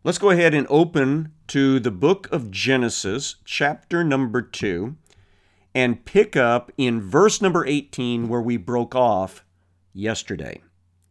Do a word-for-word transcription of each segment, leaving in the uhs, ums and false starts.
Let's go ahead and open to the book of Genesis, chapter number two, and pick up in verse number eighteen where we broke off yesterday.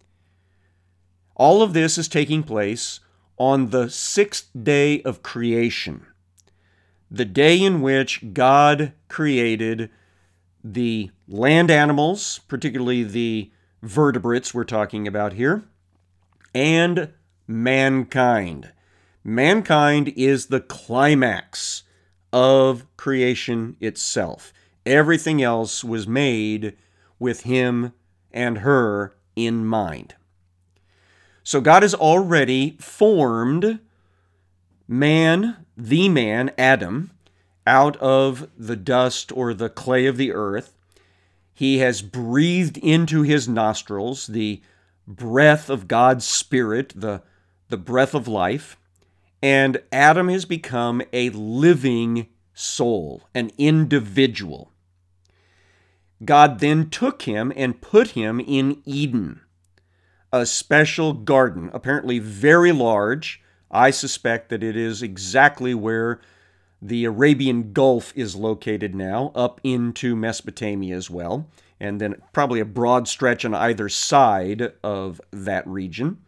All of this is taking place on the sixth day of creation, the day in which God created the land animals, particularly the vertebrates we're talking about here, and mankind. Mankind is the climax of creation itself. Everything else was made with him and her in mind. So God has already formed man, the man, Adam, out of the dust or the clay of the earth. He has breathed into his nostrils the breath of God's Spirit, the, the breath of life, and Adam has become a living soul, an individual. God then took him and put him in Eden, a special garden, apparently very large. I suspect that it is exactly where the Arabian Gulf is located now, up into Mesopotamia as well, and then probably a broad stretch on either side of that region.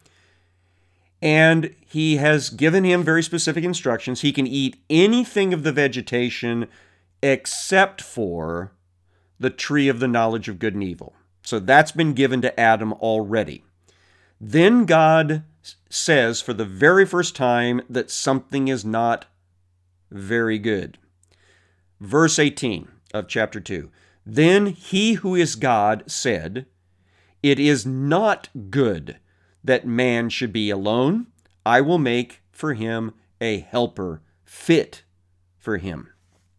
And he has given him very specific instructions. He can eat anything of the vegetation except for the tree of the knowledge of good and evil. So that's been given to Adam already. Then God says for the very first time that something is not very good. Verse eighteen of chapter two. Then he who is God said, "It is not good that man should be alone. I will make for him a helper fit for him."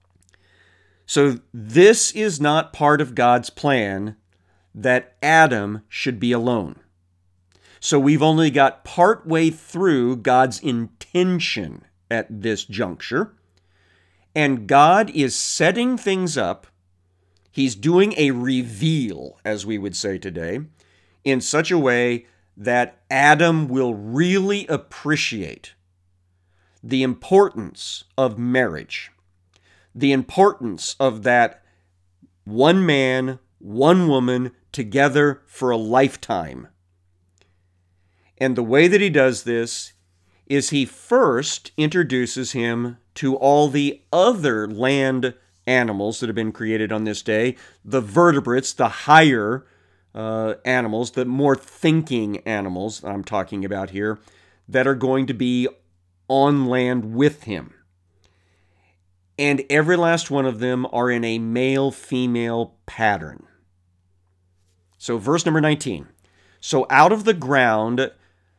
So this is not part of God's plan that Adam should be alone. So we've only got part way through God's intention at this juncture. And God is setting things up. He's doing a reveal, as we would say today, in such a way that Adam will really appreciate the importance of marriage, the importance of that one man, one woman together for a lifetime. And the way that he does this is he first introduces him to all the other land animals that have been created on this day, the vertebrates, the higher uh, animals, the more thinking animals I'm talking about here, that are going to be on land with him. And every last one of them are in a male-female pattern. So verse number nineteen. So out of the ground,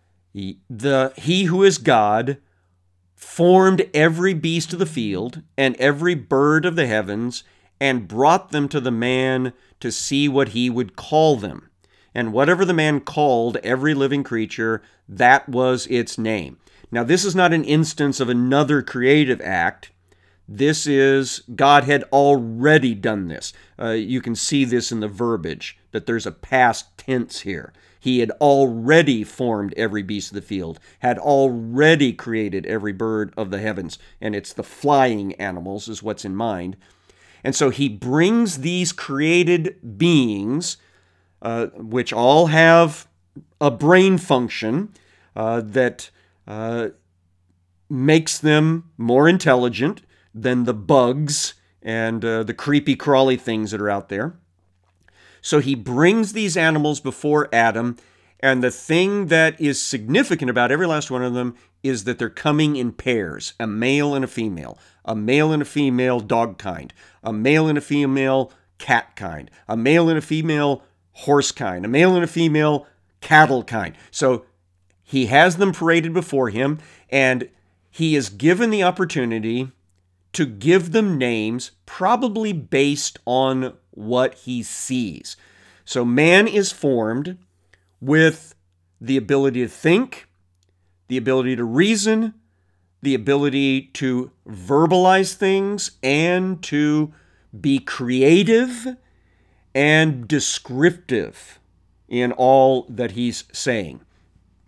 the he who is God formed every beast of the field and every bird of the heavens and brought them to the man to see what he would call them. And whatever the man called every living creature, that was its name. Now, this is not an instance of another creative act. This is, God had already done this. Uh, you can see this in the verbiage, that there's a past tense here. He had already formed every beast of the field, had already created every bird of the heavens, and it's the flying animals is what's in mind. And so he brings these created beings, uh, which all have a brain function uh, that uh, makes them more intelligent than the bugs and uh, the creepy crawly things that are out there. So he brings these animals before Adam, and the thing that is significant about every last one of them is that they're coming in pairs, a male and a female, a male and a female dog kind, a male and a female cat kind, a male and a female horse kind, a male and a female cattle kind. So he has them paraded before him, and he is given the opportunity to give them names, probably based on what he sees. So man is formed with the ability to think, the ability to reason, the ability to verbalize things, and to be creative and descriptive in all that he's saying.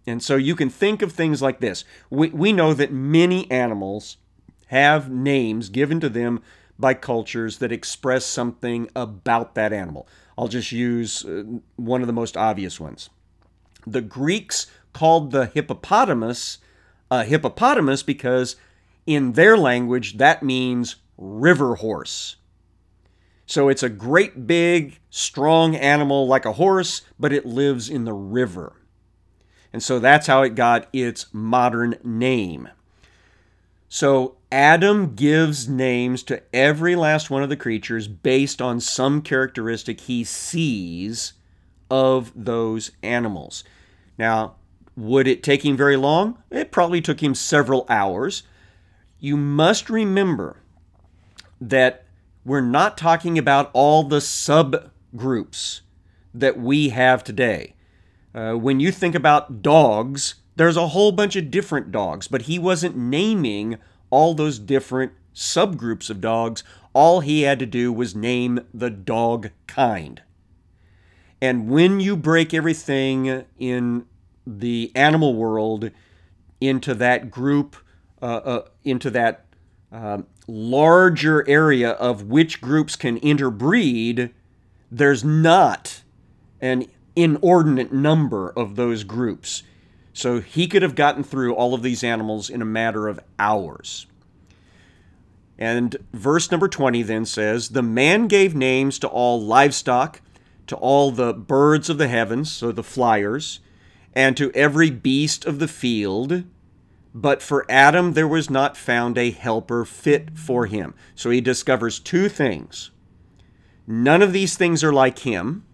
And so you can think of things like this. We, we know that many animals have names given to them by cultures that express something about that animal. I'll just use uh, one of the most obvious ones. The Greeks called the hippopotamus a hippopotamus because in their language that means river horse. So it's a great big, strong animal like a horse, but it lives in the river. And so that's how it got its modern name. So Adam gives names to every last one of the creatures based on some characteristic he sees of those animals. Now, would it take him very long? It probably took him several hours. You must remember that we're not talking about all the subgroups that we have today. Uh, when you think about dogs, there's a whole bunch of different dogs, but he wasn't naming all those different subgroups of dogs. All he had to do was name the dog kind. And when you break everything in the animal world into that group, uh, uh, into that uh, larger area of which groups can interbreed, there's not an inordinate number of those groups. So he could have gotten through all of these animals in a matter of hours. And verse number twenty then says, "The man gave names to all livestock, to all the birds of the heavens," so the flyers, "and to every beast of the field. But for Adam there was not found a helper fit for him." So he discovers two things. None of these things are like him,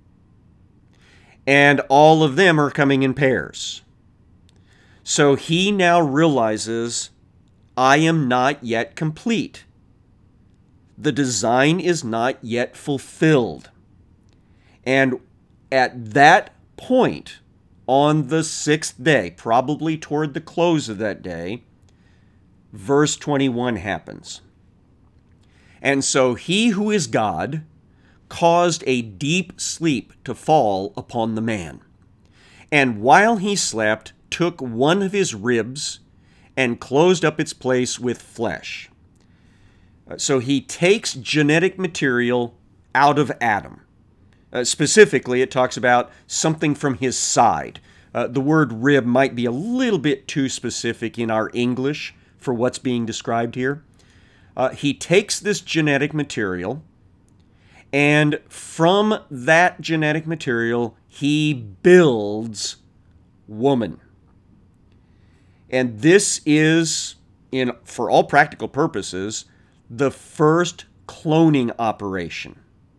and all of them are coming in pairs. So he now realizes, I am not yet complete. The design is not yet fulfilled. And at that point, on the sixth day, probably toward the close of that day, verse twenty-one happens. "And so he who is God caused a deep sleep to fall upon the man. And while he slept, took one of his ribs and closed up its place with flesh." So he takes genetic material out of Adam. Uh, specifically, it talks about something from his side. Uh, the word rib might be a little bit too specific in our English for what's being described here. Uh, he takes this genetic material, and from that genetic material, he builds woman. And this is, in for all practical purposes, the first cloning operation.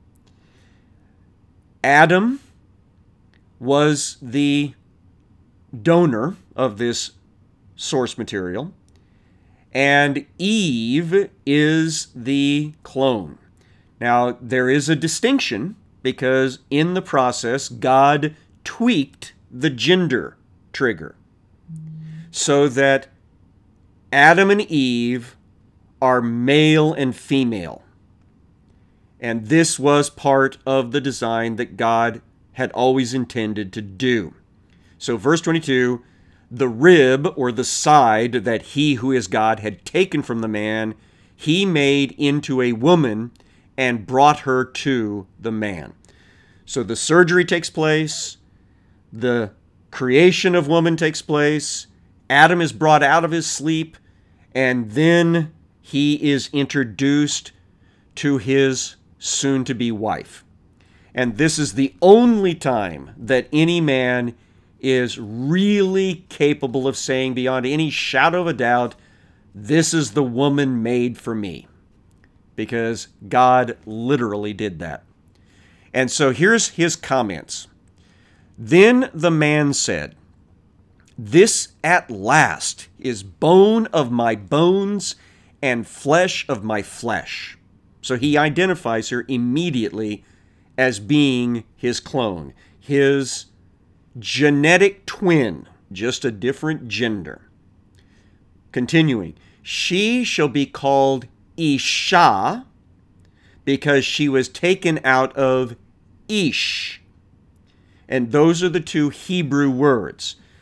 Adam was the donor of this source material, and Eve is the clone. Now, there is a distinction because in the process, God tweaked the gender trigger so that Adam and Eve are male and female. And this was part of the design that God had always intended to do. So verse twenty-two, "The rib," or the side, that he who is God had taken from the man, he made into a woman and brought her to the man. So the surgery takes place, the creation of woman takes place, Adam is brought out of his sleep, and then he is introduced to his soon-to-be wife. And this is the only time that any man is really capable of saying beyond any shadow of a doubt, this is the woman made for me. Because God literally did that. And so here's his comments. "Then the man said, 'This at last is bone of my bones and flesh of my flesh.'" So he identifies her immediately as being his clone, his genetic twin, just a different gender. Continuing, "She shall be called Isha because she was taken out of Ish." And those are the two Hebrew words.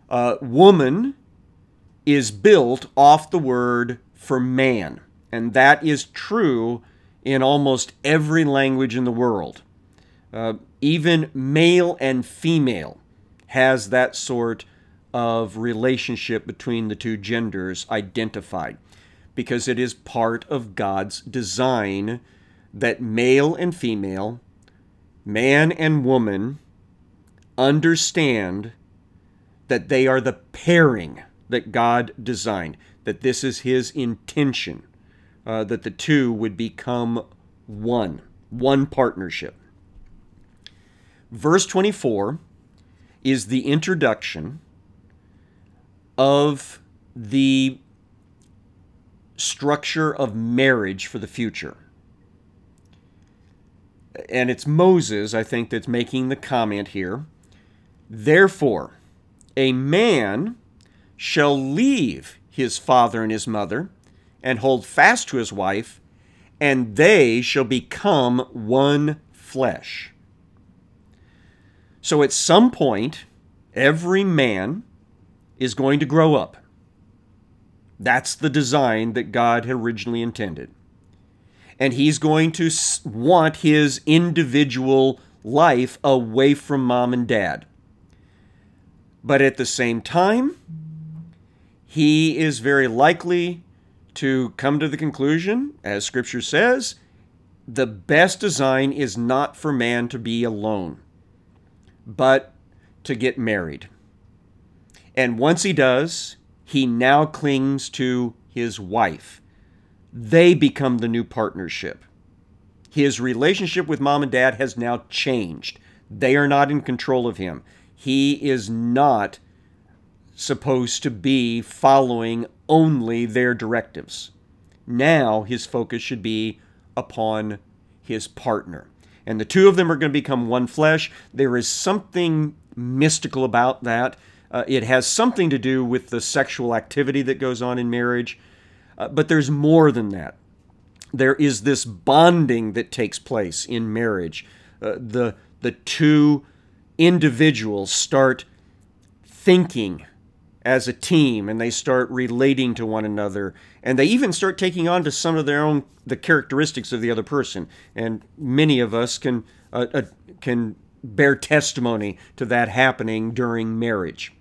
Uh, woman is built off the word for man, and that is true in almost every language in the world. Uh, even male and female has that sort of relationship between the two genders identified, because it is part of God's design that male and female, man and woman, understand that they are the pairing that God designed, that this is His intention, uh, that the two would become one, one partnership. Verse twenty-four is the introduction of the structure of marriage for the future. And it's Moses, I think, that's making the comment here. Therefore, a man shall leave his father and his mother and hold fast to his wife, and they shall become one flesh. So at some point, every man is going to grow up. That's the design that God had originally intended. And he's going to want his individual life away from mom and dad. But at the same time, he is very likely to come to the conclusion, as Scripture says, the best design is not for man to be alone, but to get married. And once he does, he now clings to his wife. They become the new partnership. His relationship with mom and dad has now changed. They are not in control of him. He is not supposed to be following only their directives. Now his focus should be upon his partner. And the two of them are going to become one flesh. There is something mystical about that. Uh, it has something to do with the sexual activity that goes on in marriage. Uh, but there's more than that. There is this bonding that takes place in marriage. Uh, the, the two individuals start thinking as a team, and they start relating to one another, and they even start taking on to some of their own the characteristics of the other person. And many of us can uh, uh, can bear testimony to that happening during marriage.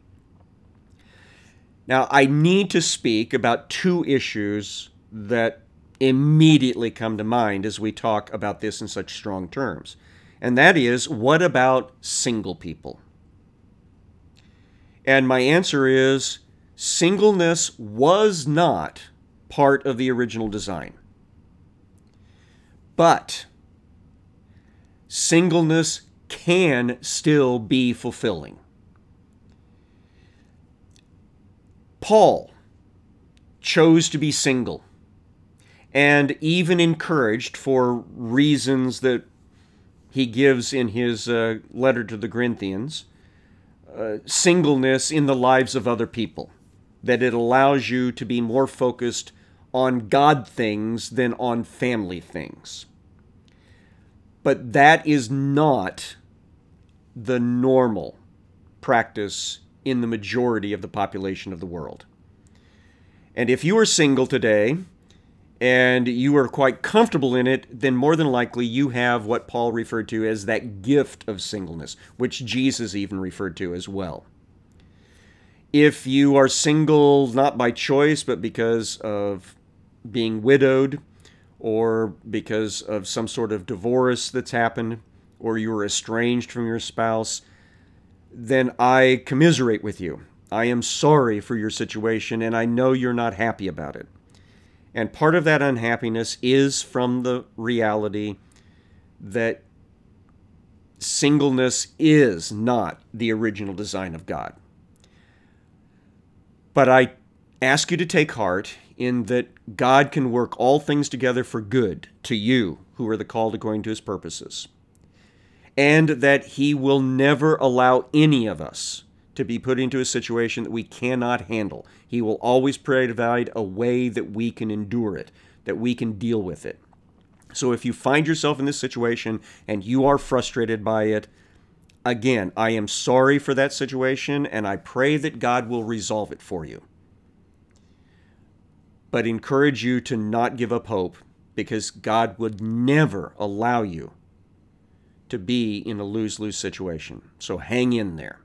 Now, I need to speak about two issues that immediately come to mind as we talk about this in such strong terms. And that is, what about single people? And my answer is, singleness was not part of the original design. But singleness can still be fulfilling. Paul chose to be single, and even encouraged, for reasons that he gives in his uh, letter to the Corinthians, uh, singleness in the lives of other people, that it allows you to be more focused on God things than on family things. But that is not the normal practice in the majority of the population of the world. And if you are single today, and you are quite comfortable in it, then more than likely you have what Paul referred to as that gift of singleness, which Jesus even referred to as well. If you are single not by choice, but because of being widowed, or because of some sort of divorce that's happened, or you are estranged from your spouse, then I commiserate with you. I am sorry for your situation, and I know you're not happy about it. And part of that unhappiness is from the reality that singleness is not the original design of God. But I ask you to take heart in that God can work all things together for good to you who are the called according to His purposes. And that He will never allow any of us to be put into a situation that we cannot handle. He will always provide a way that we can endure it, that we can deal with it. So if you find yourself in this situation and you are frustrated by it, Again, I am sorry for that situation, and I pray that God will resolve it for you. But encourage you to not give up hope, because God would never allow you to be in a lose-lose situation. So hang in there.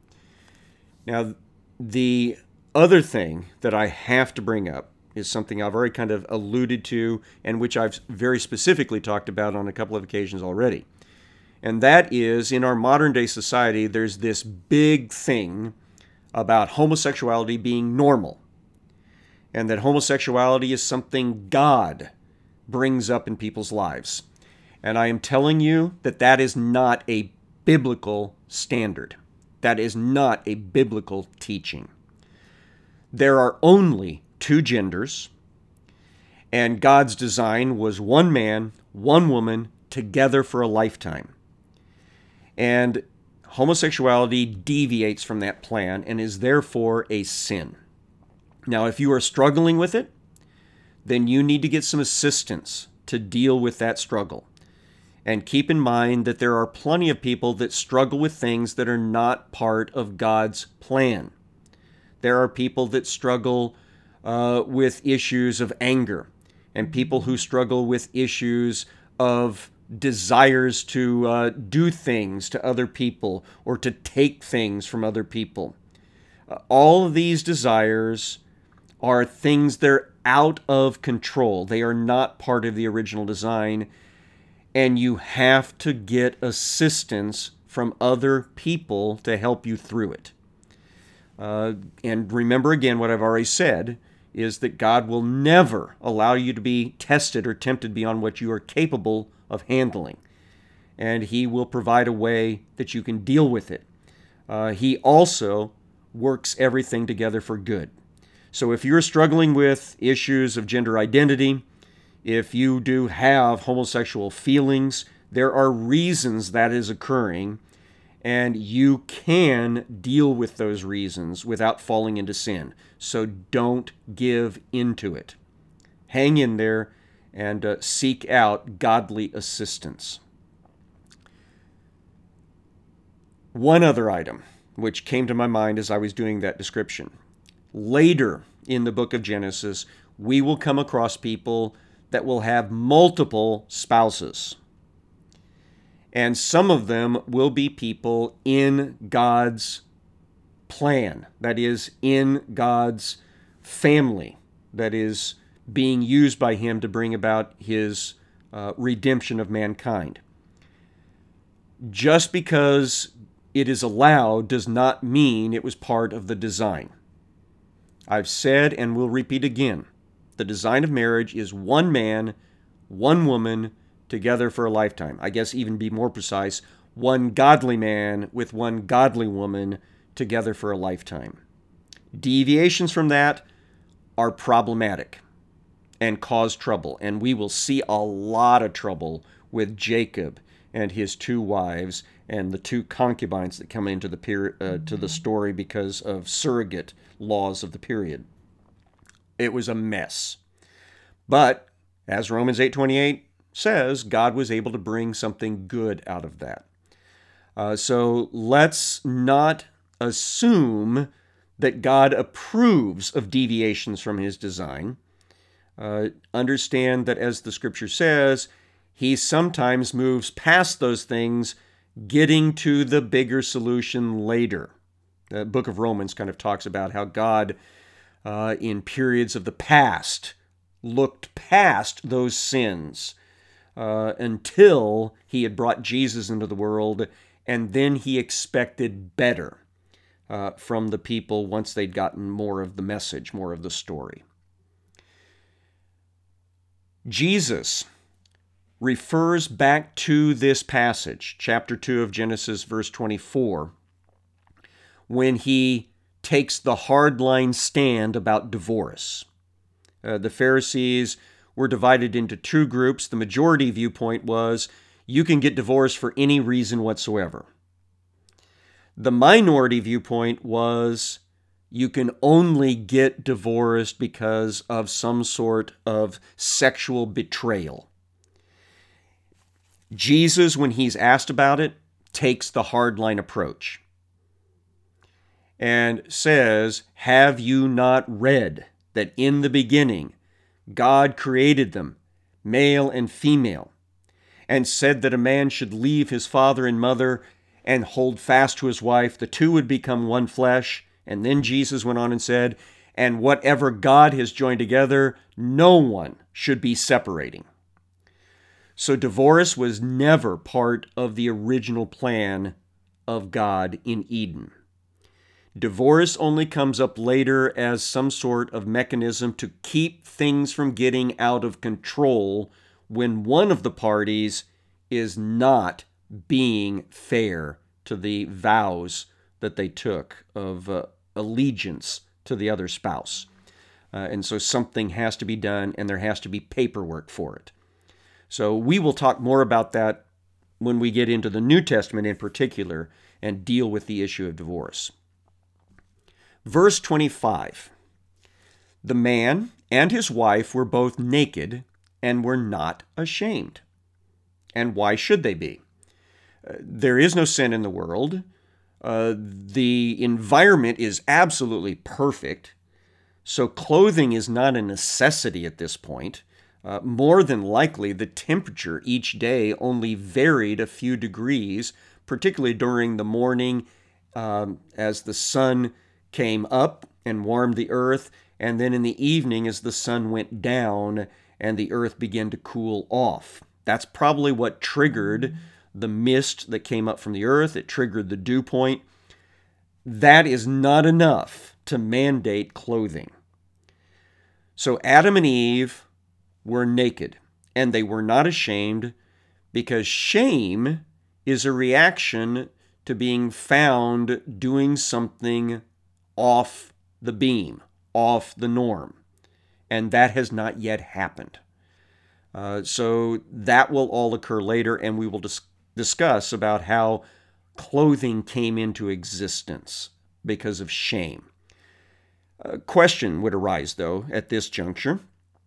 Now, the other thing that I have to bring up is something I've already kind of alluded to and which I've very specifically talked about on a couple of occasions already. And that is, in our modern day society, there's this big thing about homosexuality being normal, and that homosexuality is something God brings up in people's lives. And I am telling you that that is not a biblical standard. That is not a biblical teaching. There are only two genders, and God's design was one man, one woman, together for a lifetime. And homosexuality deviates from that plan and is therefore a sin. Now, if you are struggling with it, then you need to get some assistance to deal with that struggle. And keep in mind that there are plenty of people that struggle with things that are not part of God's plan. There are people that struggle uh, with issues of anger, and people who struggle with issues of desires to uh, do things to other people or to take things from other people. Uh, all of these desires are things that are out of control. They are not part of the original design, and you have to get assistance from other people to help you through it. Uh, and remember again what I've already said, is that God will never allow you to be tested or tempted beyond what you are capable of handling. And He will provide a way that you can deal with it. Uh, he also works everything together for good. So if you're struggling with issues of gender identity, if you do have homosexual feelings, there are reasons that is occurring, and you can deal with those reasons without falling into sin. So don't give into it. Hang in there and uh, seek out godly assistance. One other item which came to my mind as I was doing that description. Later in the book of Genesis, we will come across people that will have multiple spouses. And some of them will be people in God's plan, that is, in God's family, that is being used by Him to bring about His uh, redemption of mankind. Just because it is allowed does not mean it was part of the design. I've said and will repeat again, the design of marriage is one man, one woman, together for a lifetime. I guess even be more precise, one godly man with one godly woman together for a lifetime. Deviations from that are problematic and cause trouble, and we will see a lot of trouble with Jacob and his two wives and the two concubines that come into the peri- uh, to the story because of surrogate laws of the period. It was a mess. But as Romans eight twenty-eight says, God was able to bring something good out of that. Uh, so let's not assume that God approves of deviations from His design. Uh, understand that, as the Scripture says, He sometimes moves past those things, getting to the bigger solution later. The book of Romans kind of talks about how God, uh, in periods of the past, looked past those sins uh, until He had brought Jesus into the world, and then He expected better uh, from the people once they'd gotten more of the message, more of the story. Jesus refers back to this passage, chapter two of Genesis, verse twenty-four, when He takes the hardline stand about divorce. Uh, the Pharisees were divided into two groups. The majority viewpoint was, you can get divorced for any reason whatsoever. The minority viewpoint was, you can only get divorced because of some sort of sexual betrayal. Jesus, when He's asked about it, takes the hardline approach and says, have you not read that in the beginning God created them, male and female, and said that a man should leave his father and mother and hold fast to his wife, the two would become one flesh. And then Jesus went on and said, and whatever God has joined together, no one should be separating. So divorce was never part of the original plan of God in Eden. Divorce only comes up later as some sort of mechanism to keep things from getting out of control when one of the parties is not being fair to the vows that they took of uh, allegiance to the other spouse. Uh, and so something has to be done, and there has to be paperwork for it. So we will talk more about that when we get into the New Testament in particular and deal with the issue of divorce. Verse twenty-five, the man and his wife were both naked and were not ashamed. And why should they be? Uh, there is no sin in the world. Uh, the environment is absolutely perfect. So clothing is not a necessity at this point. Uh, more than likely, the temperature each day only varied a few degrees, particularly during the morning um, as the sun came up and warmed the earth, and then in the evening as the sun went down and the earth began to cool off. That's probably what triggered the mist that came up from the earth. It triggered the dew point. That is not enough to mandate clothing. So Adam and Eve were naked, and they were not ashamed, because shame is a reaction to being found doing something off the beam, off the norm. And that has not yet happened. Uh, so that will all occur later, and we will dis- discuss about how clothing came into existence because of shame. A question would arise, though, at this juncture.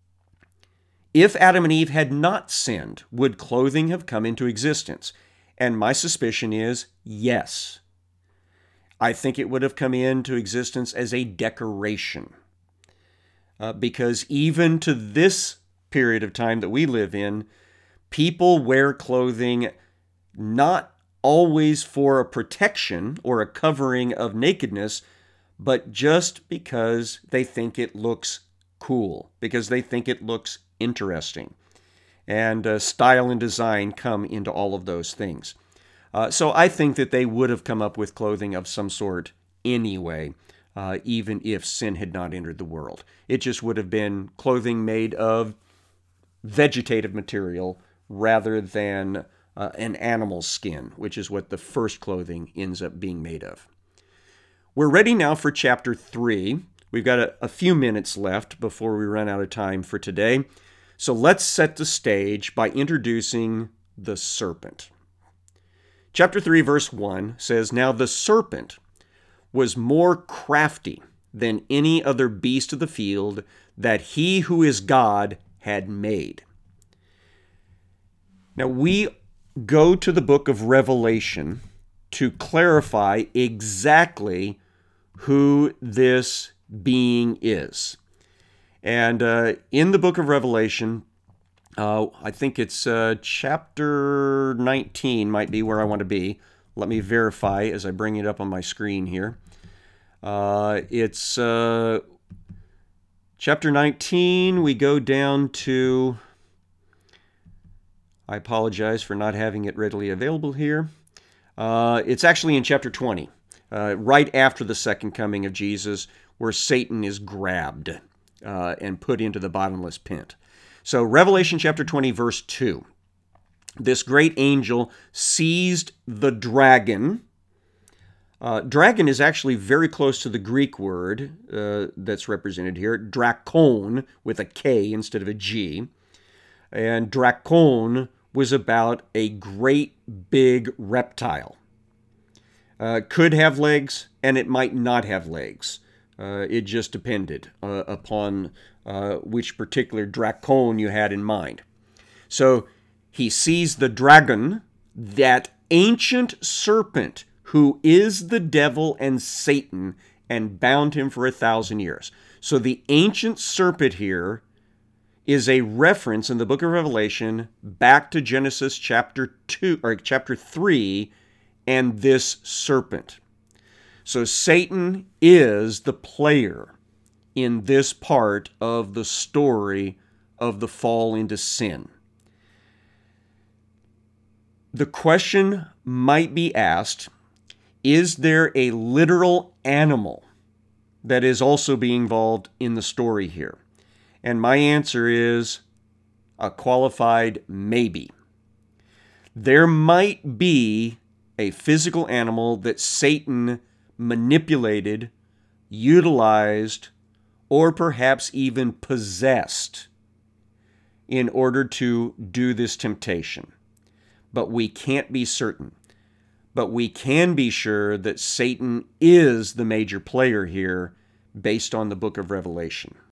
If Adam and Eve had not sinned, would clothing have come into existence? And my suspicion is yes. I think it would have come into existence as a decoration. Uh, because even to this period of time that we live in, people wear clothing not always for a protection or a covering of nakedness, but just because they think it looks cool, because they think it looks interesting. And uh, style and design come into all of those things. Uh, so I think that they would have come up with clothing of some sort anyway, uh, even if sin had not entered the world. It just would have been clothing made of vegetative material rather than uh, an animal skin, which is what the first clothing ends up being made of. We're ready now for chapter three. We've got a, a few minutes left before we run out of time for today. So let's set the stage by introducing the serpent. Chapter three, verse one says, "Now the serpent was more crafty than any other beast of the field that he who is God had made." Now we go to the book of Revelation to clarify exactly who this being is. And uh, in the book of Revelation, uh, I think it's uh, chapter nineteen might be where I want to be. Let me verify as I bring it up on my screen here. Uh, it's uh, chapter nineteen. We go down to, I apologize for not having it readily available here. Uh, it's actually in chapter twenty, uh, right after the second coming of Jesus, where Satan is grabbed uh, and put into the bottomless pit. So Revelation chapter twenty, verse two. This great angel seized the dragon. Uh, dragon is actually very close to the Greek word uh, that's represented here, drakon, with a K instead of a G. And drakon was about a great big reptile. Uh, could have legs, and it might not have legs. Uh, it just depended uh, upon uh, which particular drakon you had in mind. So he sees the dragon that ancient serpent who is the devil and Satan and bound him for a thousand years. So the ancient serpent here is a reference in the book of Revelation back to Genesis chapter two or chapter three and this serpent. So Satan is the player in this part of the story of the fall into sin. The question might be asked, is there a literal animal that is also being involved in the story here? And my answer is a qualified maybe. There might be a physical animal that Satan manipulated, utilized, or perhaps even possessed in order to do this temptation. But we can't be certain. But we can be sure that Satan is the major player here based on the book of Revelation.